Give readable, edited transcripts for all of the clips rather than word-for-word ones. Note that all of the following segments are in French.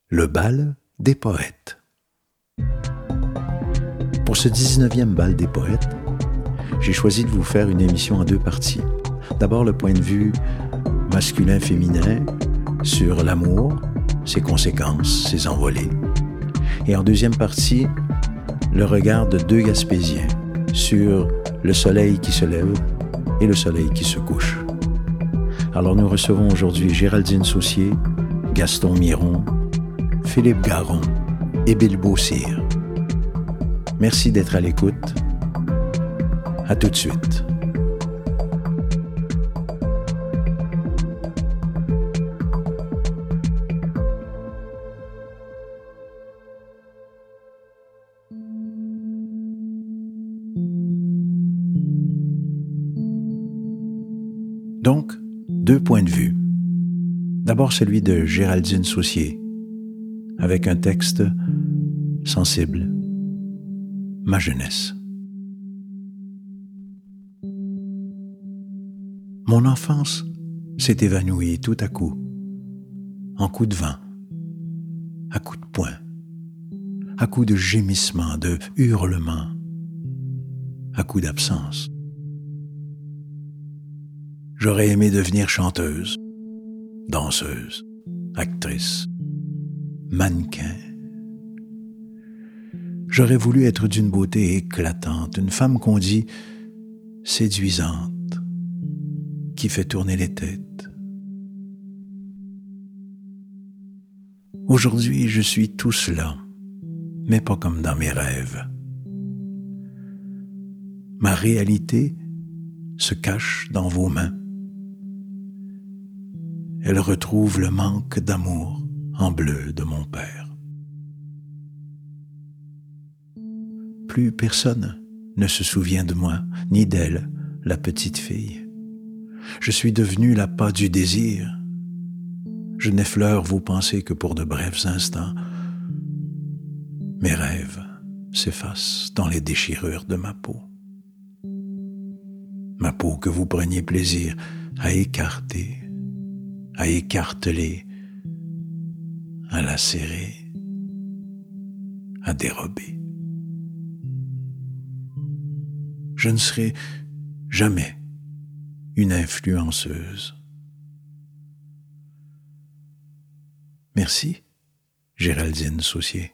Le bal des poètes. Pour ce 19e bal des poètes, j'ai choisi de vous faire une émission en deux parties. D'abord, le point de vue masculin-féminin sur l'amour, ses conséquences, ses envolées. Et en deuxième partie, le regard de deux Gaspésiens sur le soleil qui se lève et le soleil qui se couche. Alors nous recevons aujourd'hui Géraldine Saucier, Gaston Miron, Philippe Garon et Bilbo Cyr. Merci d'être à l'écoute. À tout de suite. Donc, deux points de vue. D'abord celui de Géraldine Saucier, avec un texte sensible, ma jeunesse. Mon enfance s'est évanouie tout à coup, en coups de vent, à coups de poing, à coups de gémissements, de hurlements, à coups d'absence. J'aurais aimé devenir chanteuse, danseuse, actrice, mannequin. J'aurais voulu être d'une beauté éclatante, une femme qu'on dit séduisante, qui fait tourner les têtes. Aujourd'hui, je suis tout cela, mais pas comme dans mes rêves. Ma réalité se cache dans vos mains. Elle retrouve le manque d'amour en bleu de mon père. Plus personne ne se souvient de moi, ni d'elle, la petite fille. Je suis devenu l'appât du désir. Je n'effleure vos pensées que pour de brefs instants. Mes rêves s'effacent dans les déchirures de ma peau. Ma peau que vous preniez plaisir à écarter, à écarteler, à lacérer, à dérober. Je ne serai jamais une influenceuse. Merci, Géraldine Saucier.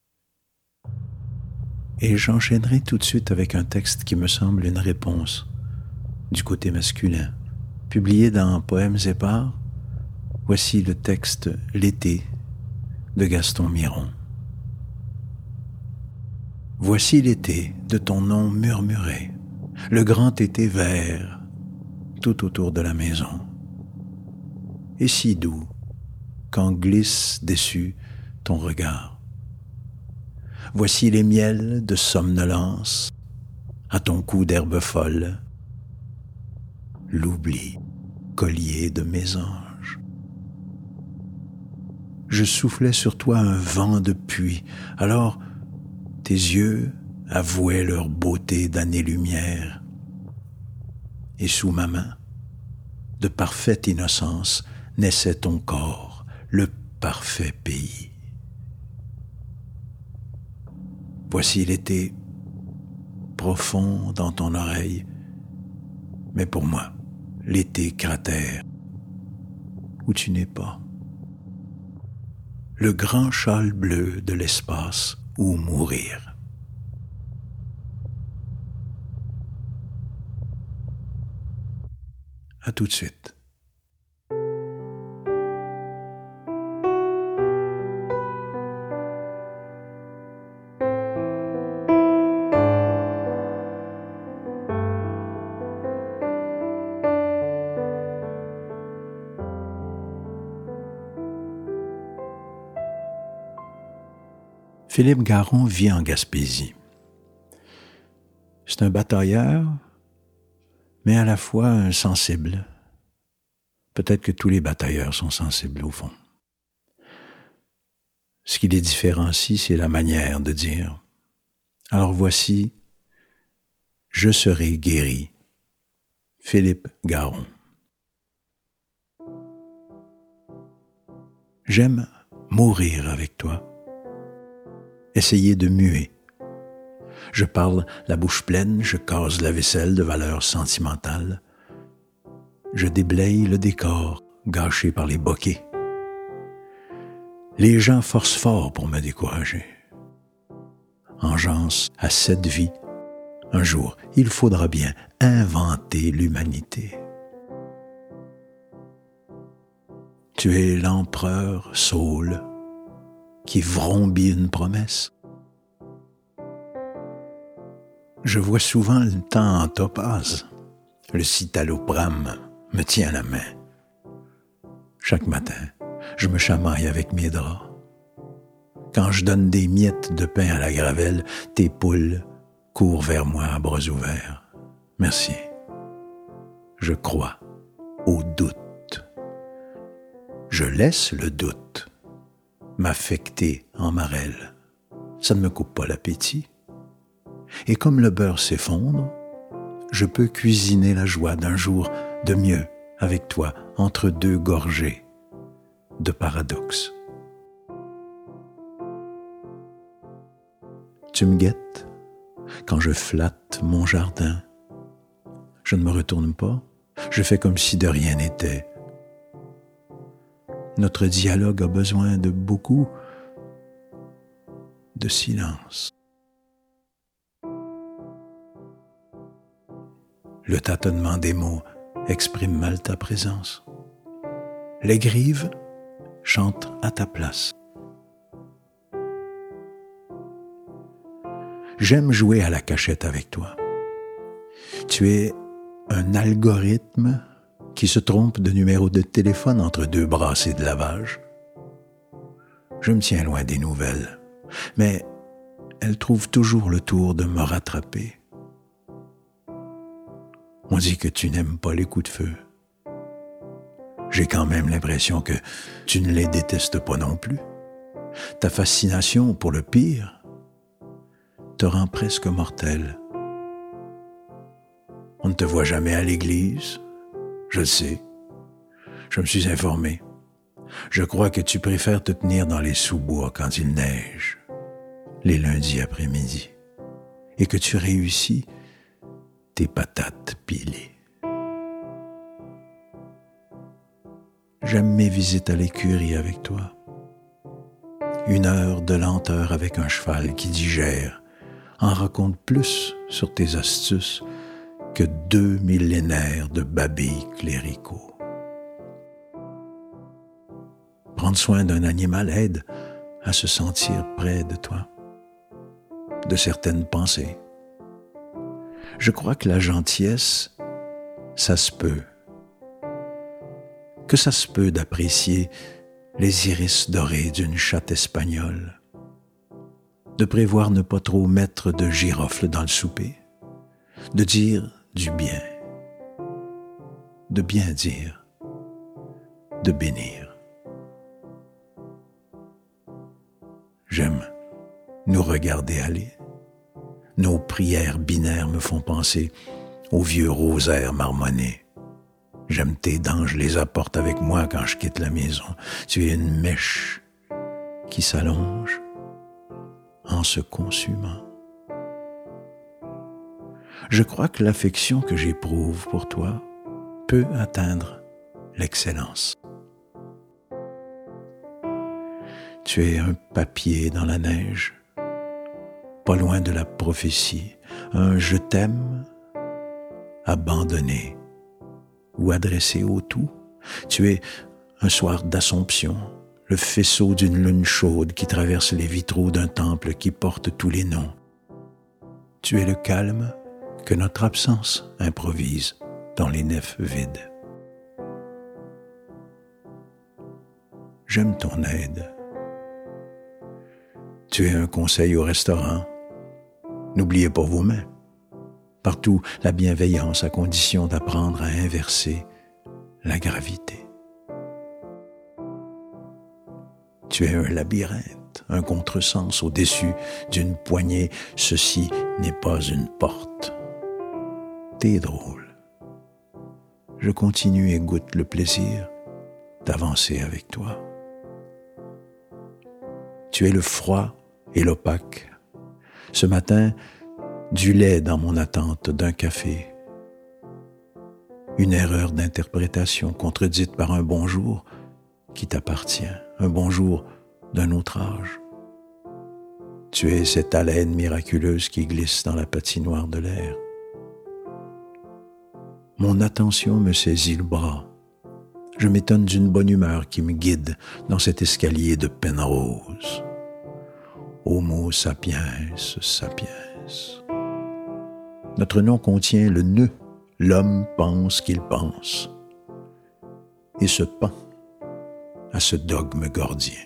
Et j'enchaînerai tout de suite avec un texte qui me semble une réponse du côté masculin. Publié dans Poèmes épars, voici le texte « L'été » de Gaston Miron. Voici l'été de ton nom murmuré, le grand été vert tout autour de la maison. Et si doux quand glisse déçu ton regard. Voici les miels de somnolence à ton cou d'herbe folle, l'oubli collier de mes anges. Je soufflais sur toi un vent de pluie, alors tes yeux avouaient leur beauté d'année-lumière. Et sous ma main, de parfaite innocence, naissait ton corps, le parfait pays. Voici l'été, profond dans ton oreille, mais pour moi, l'été cratère, où tu n'es pas. Le grand châle bleu de l'espace où mourir. À tout de suite. Philippe Garon vit en Gaspésie. C'est un batailleur, mais à la fois un sensible. Peut-être que tous les batailleurs sont sensibles au fond. Ce qui les différencie, c'est la manière de dire. Alors voici, je serai guéri. Philippe Garon. J'aime mourir avec toi, essayer de muer. Je parle la bouche pleine, je case la vaisselle de valeurs sentimentales, je déblaye le décor gâché par les bokeh. Les gens forcent fort pour me décourager. Engeance à cette vie, un jour, il faudra bien inventer l'humanité. Tu es l'empereur Saul qui vrombit une promesse. Je vois souvent le temps en topaze. Le citalopram me tient la main. Chaque matin, je me chamaille avec mes draps. Quand je donne des miettes de pain à la gravelle, tes poules courent vers moi à bras ouverts. Merci. Je crois au doute. Je laisse le doute m'affecter en marelle. Ça ne me coupe pas l'appétit. Et comme le beurre s'effondre, je peux cuisiner la joie d'un jour de mieux avec toi entre deux gorgées de paradoxe. Tu me guettes quand je flatte mon jardin. Je ne me retourne pas, je fais comme si de rien n'était. Notre dialogue a besoin de beaucoup de silence. Le tâtonnement des mots exprime mal ta présence. Les grives chantent à ta place. J'aime jouer à la cachette avec toi. Tu es un algorithme qui se trompe de numéro de téléphone entre deux brassées de lavage. Je me tiens loin des nouvelles, mais elles trouvent toujours le tour de me rattraper. On dit que tu n'aimes pas les coups de feu. J'ai quand même l'impression que tu ne les détestes pas non plus. Ta fascination pour le pire te rend presque mortel. On ne te voit jamais à l'église, je le sais. Je me suis informé. Je crois que tu préfères te tenir dans les sous-bois quand il neige, les lundis après-midi, et que tu réussis tes patates pilées. J'aime mes visites à l'écurie avec toi. 1 heure de lenteur avec un cheval qui digère en raconte plus sur tes astuces que 2 millénaires de babilles cléricaux. Prendre soin d'un animal aide à se sentir près de toi, de certaines pensées. Je crois que la gentillesse, ça se peut. Que ça se peut d'apprécier les iris dorés d'une chatte espagnole, de prévoir ne pas trop mettre de girofle dans le souper, de dire du bien, de bien dire, de bénir. J'aime nous regarder aller. Nos prières binaires me font penser aux vieux rosaires marmonnés. J'aime tes dents, je les apporte avec moi quand je quitte la maison. Tu es une mèche qui s'allonge en se consumant. Je crois que l'affection que j'éprouve pour toi peut atteindre l'excellence. Tu es un papier dans la neige, pas loin de la prophétie, un « je t'aime » abandonné ou adressé au tout. Tu es un soir d'Assomption, le faisceau d'une lune chaude qui traverse les vitraux d'un temple qui porte tous les noms. Tu es le calme que notre absence improvise dans les nefs vides. J'aime ton aide. Tu es un conseil au restaurant. N'oubliez pas vos mains. Partout, la bienveillance à condition d'apprendre à inverser la gravité. Tu es un labyrinthe, un contresens au-dessus d'une poignée. Ceci n'est pas une porte. T'es drôle. Je continue et goûte le plaisir d'avancer avec toi. Tu es le froid et l'opaque. Ce matin, du lait dans mon attente d'un café. Une erreur d'interprétation contredite par un bonjour qui t'appartient, un bonjour d'un autre âge. Tu es cette haleine miraculeuse qui glisse dans la patinoire de l'air. Mon attention me saisit le bras. Je m'étonne d'une bonne humeur qui me guide dans cet escalier de Penrose. Homo sapiens, sapiens. Notre nom contient le nœud. L'homme pense qu'il pense et se pend à ce dogme gordien.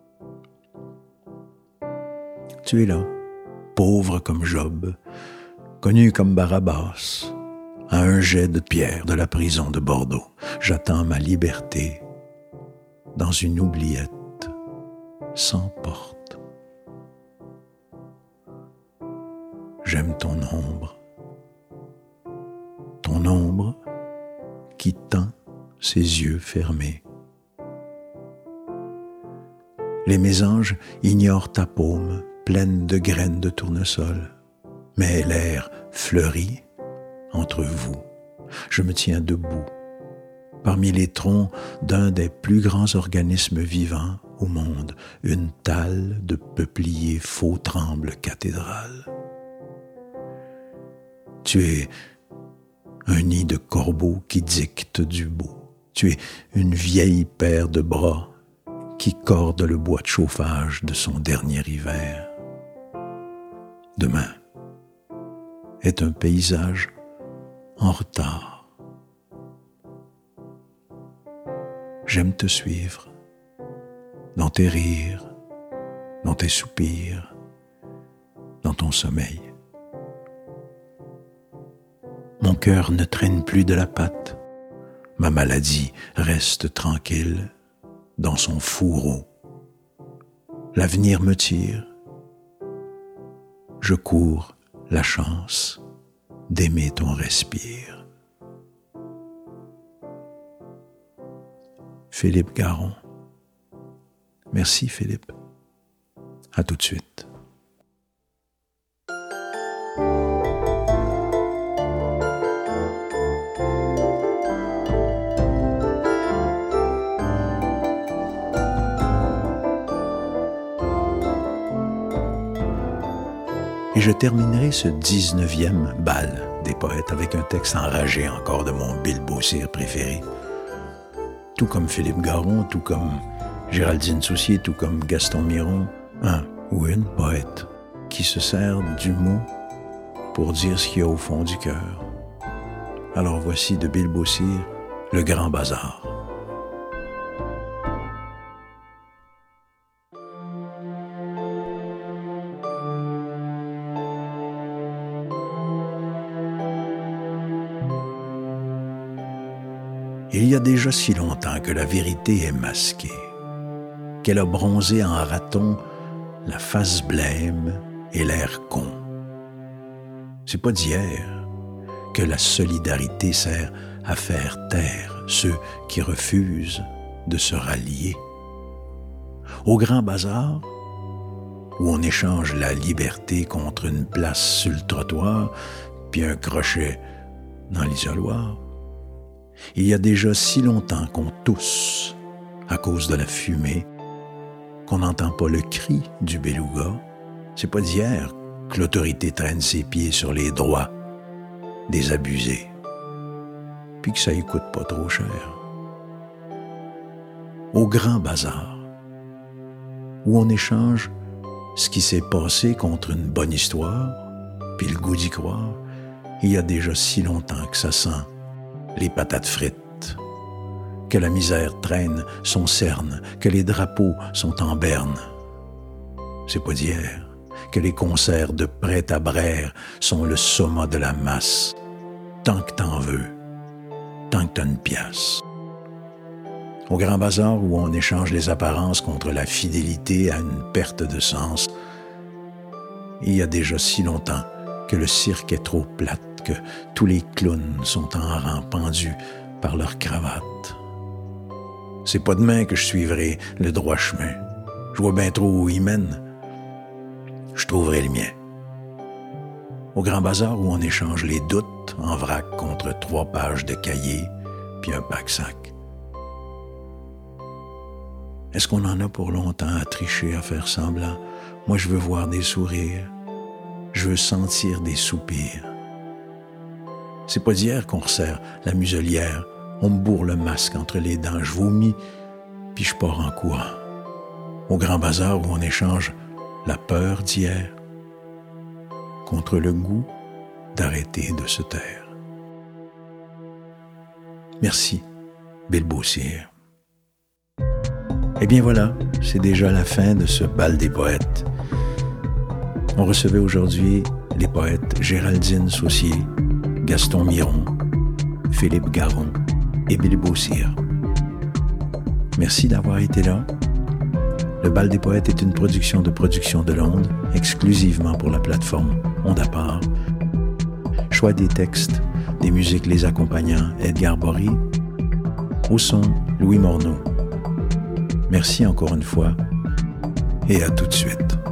Tu es là, pauvre comme Job, connu comme Barabbas, à un jet de pierre de la prison de Bordeaux. J'attends ma liberté dans une oubliette sans porte. J'aime ton ombre qui tend ses yeux fermés. Les mésanges ignorent ta paume pleine de graines de tournesol, mais l'air fleurit entre vous. Je me tiens debout, parmi les troncs d'un des plus grands organismes vivants au monde, une talle de peuplier faux tremble cathédrale. Tu es un nid de corbeaux qui dicte du beau. Tu es une vieille paire de bras qui corde le bois de chauffage de son dernier hiver. Demain est un paysage en retard. J'aime te suivre dans tes rires, dans tes soupirs, dans ton sommeil. Mon cœur ne traîne plus de la patte. Ma maladie reste tranquille dans son fourreau. L'avenir me tire. Je cours la chance d'aimer ton respire. Philippe Garon. Merci Philippe. À tout de suite. Et je terminerai ce 19e bal des poètes avec un texte enragé encore de mon Bilbo Cyr préféré. Tout comme Philippe Garon, tout comme Géraldine Soucier, tout comme Gaston Miron, un ou une poète qui se sert du mot pour dire ce qu'il y a au fond du cœur. Alors voici de Bilbo Cyr, Le Grand Bazar. Il y a déjà si longtemps que la vérité est masquée, qu'elle a bronzé en raton la face blême et l'air con. C'est pas d'hier que la solidarité sert à faire taire ceux qui refusent de se rallier. Au grand bazar, où on échange la liberté contre une place sur le trottoir, puis un crochet dans l'isoloir, il y a déjà si longtemps qu'on tousse à cause de la fumée, qu'on n'entend pas le cri du beluga. C'est pas d'hier que l'autorité traîne ses pieds sur les droits des abusés, puis que ça y coûte pas trop cher. Au grand bazar, où on échange ce qui s'est passé contre une bonne histoire, puis le goût d'y croire, il y a déjà si longtemps que ça sent les patates frites, que la misère traîne son cerne, que les drapeaux sont en berne. C'est pas d'hier que les concerts de prêt à braire sont le sommet de la masse. Tant que t'en veux, tant que t'as une pièce. Au grand bazar où on échange les apparences contre la fidélité à une perte de sens, il y a déjà si longtemps que le cirque est trop plate, que tous les clowns sont en rang pendus par leurs cravates. C'est pas demain que je suivrai le droit chemin. Je vois bien trop où il mène. Je trouverai le mien. Au Grand Bazar où on échange les doutes en vrac contre 3 pages de cahiers puis un pack-sac. Est-ce qu'on en a pour longtemps à tricher, à faire semblant? Moi, je veux voir des sourires. Je veux sentir des soupirs. C'est pas d'hier qu'on resserre la muselière. On me bourre le masque entre les dents. Je vomis, puis je pars en courant. Au Grand Bazar où on échange la peur d'hier contre le goût d'arrêter de se taire. Merci, Bill Beausire. Eh bien voilà, c'est déjà la fin de ce bal des poètes. On recevait aujourd'hui les poètes Géraldine Saucier, Gaston Miron, Philippe Garon et Bill Beausire. Merci d'avoir été là. Le Bal des Poètes est une production de l'Onde, exclusivement pour la plateforme Onde à part. Choix des textes, des musiques les accompagnant, Edgar Bory. Au son, Louis Morneau. Merci encore une fois et à tout de suite.